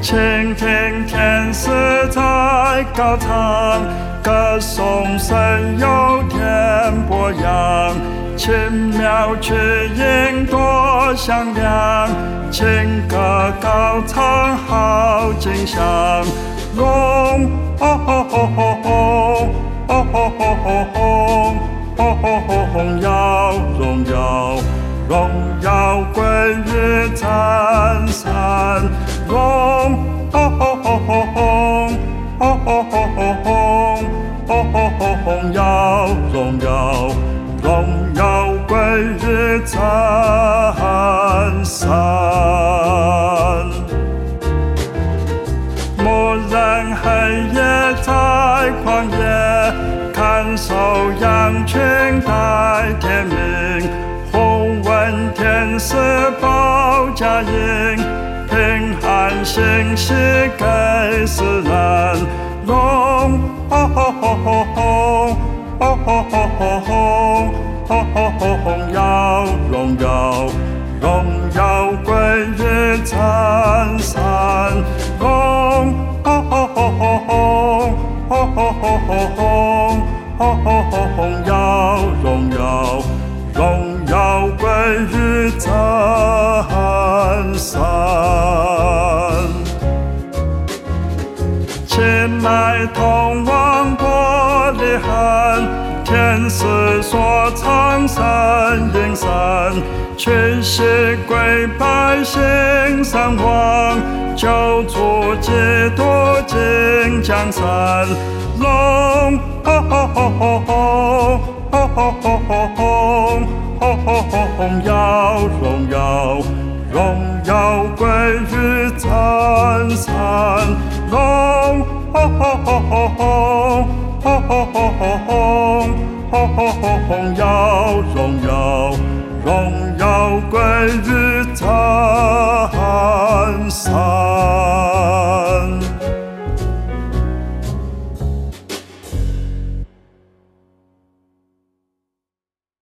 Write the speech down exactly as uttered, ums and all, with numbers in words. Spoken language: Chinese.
倾听天使在高唱，歌颂神有天波扬，奇妙曲音多响亮，情歌高唱好景象，荣哦哦哦哦哦哦哦哦哦荣耀荣耀荣耀归于赞赏，荣哦哦哦哦哦哦哦哦哦荣耀荣耀荣耀归于赞赏。牧人黑夜在旷野，看守羊群待天明，呼闻天使报佳音，平安信息给世人，荣哦哦哦哦哦哦哦哦哦荣耀荣耀荣耀归于赞赏，荣哦哦哦哦哦哦哦荣耀荣耀荣耀归于赞赏。前来通往伯利恒，天使所唱神应神，去世归百姓上王，救主基督进江山，荣哦哦哦哦哦哦哦哦荣耀荣耀荣耀归于赞赏，荣哦哦哦哦哦哦哦荣耀荣耀荣耀归于赞赏。